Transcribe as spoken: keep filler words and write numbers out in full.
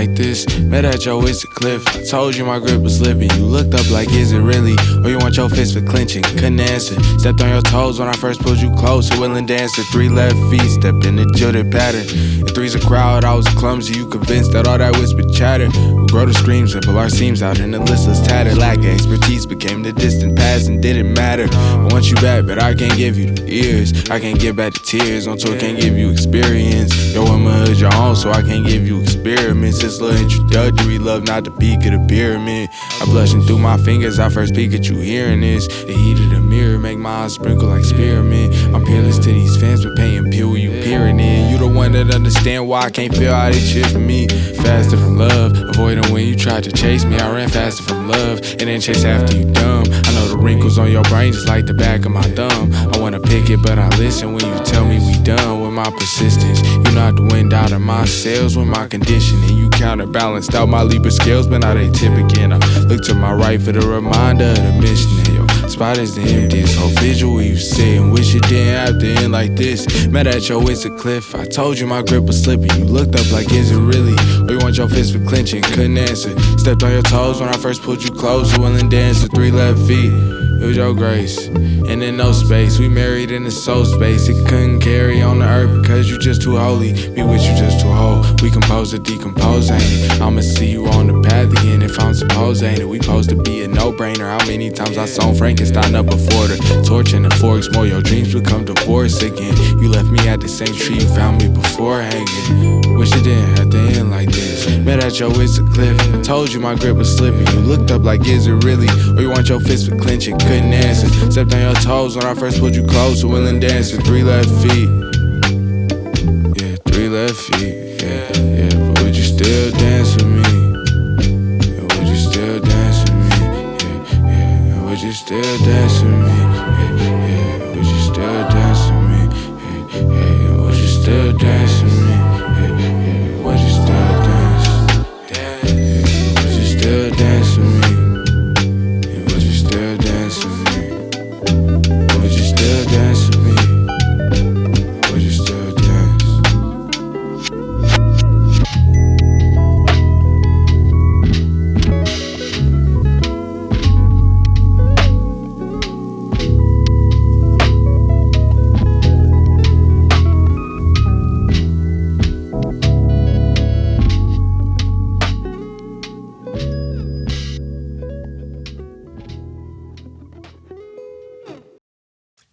like this. Met at your It's a Cliff. I told you my grip was slipping. You looked up like, is it really? Or you want your fist for clinching? Couldn't answer. Stepped on your toes when I first pulled you close. A willing dancer. Three left feet. Stepped in the jilted pattern. And three's a crowd. I was clumsy. You convinced that all that whispered chatter would grow to screams and pull our seams out. And the listless tatter. Lack of expertise became the distant past and didn't matter. I want you back, but I can't give you the ears. I can't give back the tears. On tour, can't give you experience. Yo, I'm a hood your own, so I can't give you experiments. This little introductory love, not the peak of the pyramid. I blushing through my fingers, I first peek at you hearing this. The heat of the mirror make my eyes sprinkle like spearmint. I'm peerless to these fans, but paying pure you peering in. You the one that understand why I can't feel how they cheer for me. Faster from love, avoiding when you tried to chase me. I ran faster from love, and then chase after you dumb. I know the wrinkles on your brain just like the back of my thumb. I wanna pick it, but I listen when you tell me we done with my persistence. You knocked the wind out of my sails with my conditioning. You counterbalanced out my Libra scales, but now they tip again. I look to my right for the reminder of the mission. And your spot is the emptiest whole visual you sit and wish it didn't have to end like this. Met at your It's a Cliff. I told you my grip was slipping. You looked up like, is it really? Or you want your fist for clinching? Couldn't answer. Stepped on your toes when I first pulled you close. A willing dancer. Three left feet. It was your grace, and in no space. We married in the soul space. It couldn't carry on the earth because you just too holy. Be with you just too whole. We compose or decompose, ain't it? I'ma see you on the path again if I'm supposed, ain't it? We supposed to be a no-brainer. How many times I sewn Frankenstein up before the torch and the forks? More your dreams become divorce again. You left me at the same tree you found me before hanging. Wish it didn't have to end like this. Met at your It's a Cliff. I told you my grip was slipping. You looked up like, is it really? Or you want your fist for clinching? Couldn't answer. Stepped on your toes when I first pulled you close. A willing dancer. Three left feet. Yeah, three left feet. Yeah, yeah. But would you still dance with me?